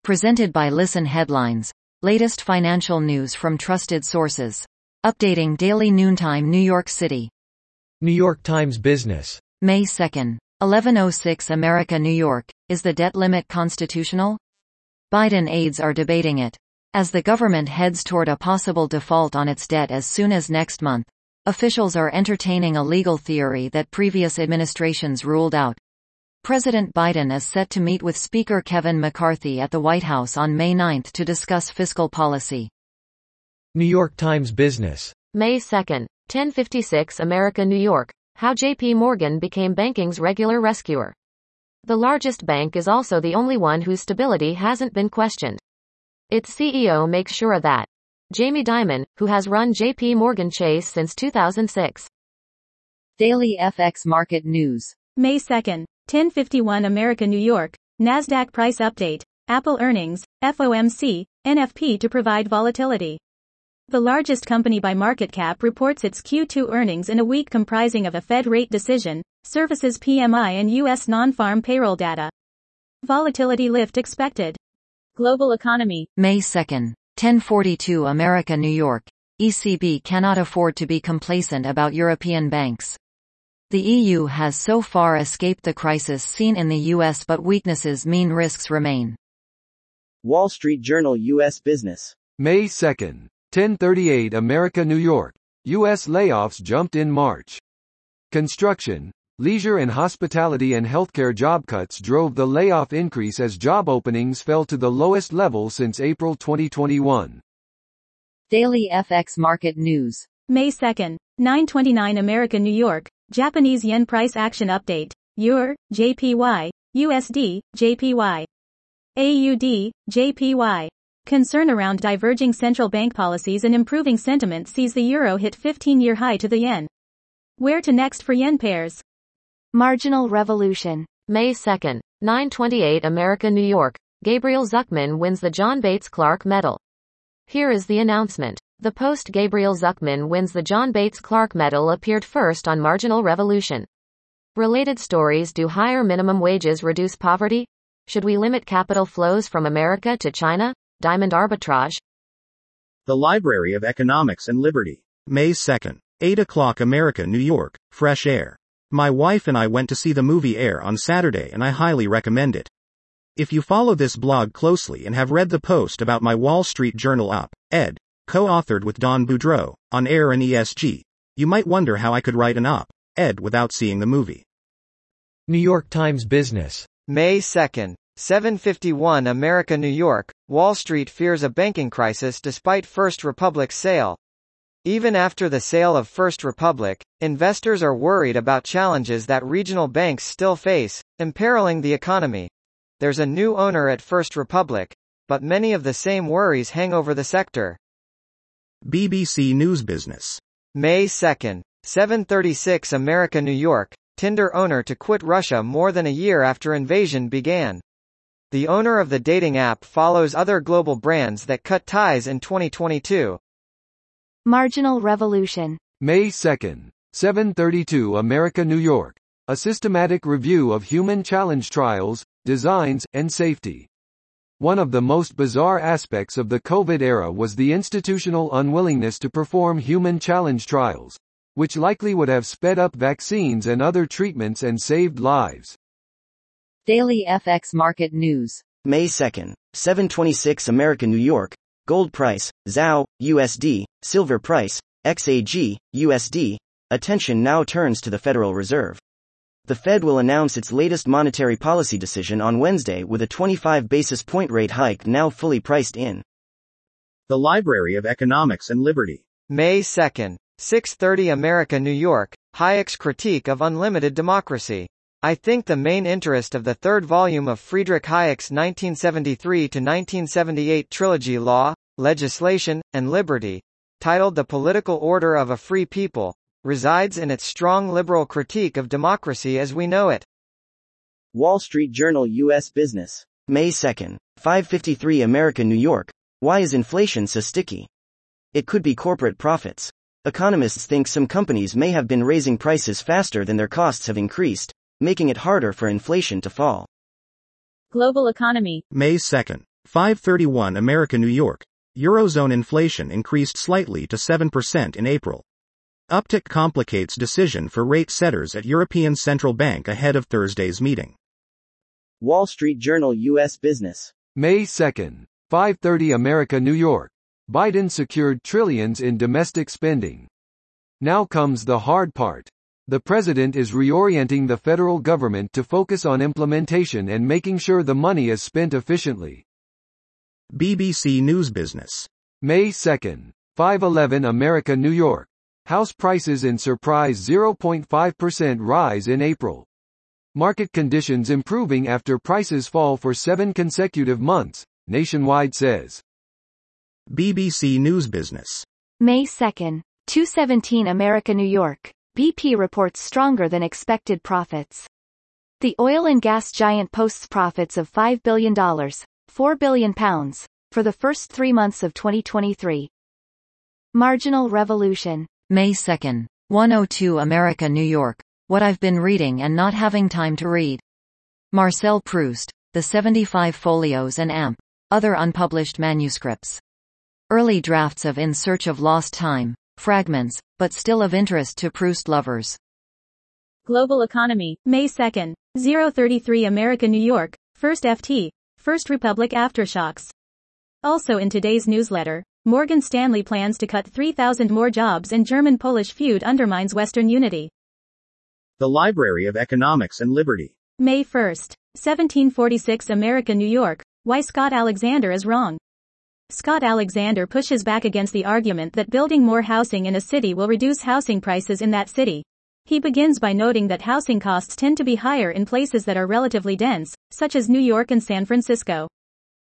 Presented by Listen Headlines. Latest financial news from trusted sources. Updating daily noontime New York City. New York Times Business. May 2nd. 11:06 America, New York. Is the debt limit constitutional? Biden aides are debating it. As the government heads toward a possible default on its debt as soon as next month, officials are entertaining a legal theory that previous administrations ruled out. President Biden is set to meet with Speaker Kevin McCarthy at the White House on May 9 to discuss fiscal policy. New York Times Business. May 2nd. 10:56 America, New York. How J.P. Morgan became banking's regular rescuer. The largest bank is also the only one whose stability hasn't been questioned. Its CEO makes sure of that. Jamie Dimon, who has run J.P. Morgan Chase since 2006. Daily FX Market News. May 2nd. 10:51 America, New York. Nasdaq price update. Apple earnings, FOMC, NFP to provide volatility. The largest company by market cap reports its Q2 earnings in a week comprising of a Fed rate decision, services PMI and U.S. non-farm payroll data. Volatility lift expected. Global economy. May 2nd. 10:42 America, New York. ECB cannot afford to be complacent about European banks. The EU has so far escaped the crisis seen in the US, but weaknesses mean risks remain. Wall Street Journal U.S. Business. May 2nd. 10:38 America, New York. U.S. layoffs jumped in March. Construction, leisure and hospitality and healthcare job cuts drove the layoff increase as job openings fell to the lowest level since April 2021. Daily FX Market News. May 2nd. 9:29 America, New York. Japanese yen price action update. EUR, JPY, USD, JPY. AUD, JPY. Concern around diverging central bank policies and improving sentiment sees the euro hit 15-year high to the yen. Where to next for yen pairs? Marginal Revolution. May 2nd. 9:28 America, New York. Gabriel Zucman wins the John Bates Clark Medal. Here is the announcement. The post Gabriel Zucman wins the John Bates Clark Medal appeared first on Marginal Revolution. Related stories. Do higher minimum wages reduce poverty? Should we limit capital flows from America to China? Diamond arbitrage. The Library of Economics and Liberty. May 2nd. 8 o'clock America, New York. Fresh Air. My wife and I went to see the movie Air on Saturday and I highly recommend it. If you follow this blog closely and have read the post about my Wall Street Journal op-ed, co-authored with Don Boudreaux, on Air and ESG, you might wonder how I could write an op-ed without seeing the movie. New York Times Business. May 2nd. 7:51 America, New York. Wall Street fears a banking crisis despite First Republic's sale. Even after the sale of First Republic, investors are worried about challenges that regional banks still face, imperiling the economy. There's a new owner at First Republic, but many of the same worries hang over the sector. BBC News Business. May 2nd. 7:36 America, New York. Tinder owner to quit Russia more than a year after invasion began. The owner of the dating app follows other global brands that cut ties in 2022. Marginal Revolution. May 2nd. 7:32 America, New York. A systematic review of human challenge trials, designs, and safety. One of the most bizarre aspects of the COVID era was the institutional unwillingness to perform human challenge trials, which likely would have sped up vaccines and other treatments and saved lives. Daily FX Market News. May 2nd. 7:26 America, New York. Gold price, ZAO, USD, silver price, XAG, USD. Attention now turns to the Federal Reserve. The Fed will announce its latest monetary policy decision on Wednesday with a 25 basis point rate hike now fully priced in. The Library of Economics and Liberty. May 2nd. 6:30 America, New York. Hayek's critique of unlimited democracy. I think the main interest of the third volume of Friedrich Hayek's 1973 to 1978 trilogy Law, Legislation, and Liberty, titled The Political Order of a Free People, resides in its strong liberal critique of democracy as we know it. Wall Street Journal U.S. Business. May 2nd. 5:53 America, New York. Why is inflation so sticky? It could be corporate profits. Economists think some companies may have been raising prices faster than their costs have increased, making it harder for inflation to fall. Global economy. May 2nd. 5:31 America New York. Eurozone inflation increased slightly to 7% in April. Uptick complicates decision for rate setters at European Central Bank ahead of Thursday's meeting. Wall Street Journal U.S. Business. May 2nd. 5:30 America New York. Biden secured trillions in domestic spending. Now comes the hard part. The president is reorienting the federal government to focus on implementation and making sure the money is spent efficiently. BBC News Business. May 2nd. 5:11 America New York. House prices in surprise 0.5% rise in April. Market conditions improving after prices fall for 7 consecutive months, Nationwide says. BBC News Business. May 2nd. 2:17 America New York. BP reports stronger than expected profits. The oil and gas giant posts profits of $5 billion, £4 billion, for the first 3 months of 2023. Marginal Revolution. May 2nd. 102 America New York. What I've been reading and not having time to read. Marcel Proust, The 75 Folios and Amp. Other unpublished manuscripts. Early drafts of In Search of Lost Time. Fragments, but still of interest to Proust lovers. Global Economy. May 2nd. 033 America New York. First FT. First Republic Aftershocks. Also in today's newsletter, Morgan Stanley plans to cut 3,000 more jobs and German-Polish feud undermines Western unity. The Library of Economics and Liberty. May 1st. 1746 America New York. Why Scott Alexander is wrong. Scott Alexander pushes back against the argument that building more housing in a city will reduce housing prices in that city. He begins by noting that housing costs tend to be higher in places that are relatively dense, such as New York and San Francisco.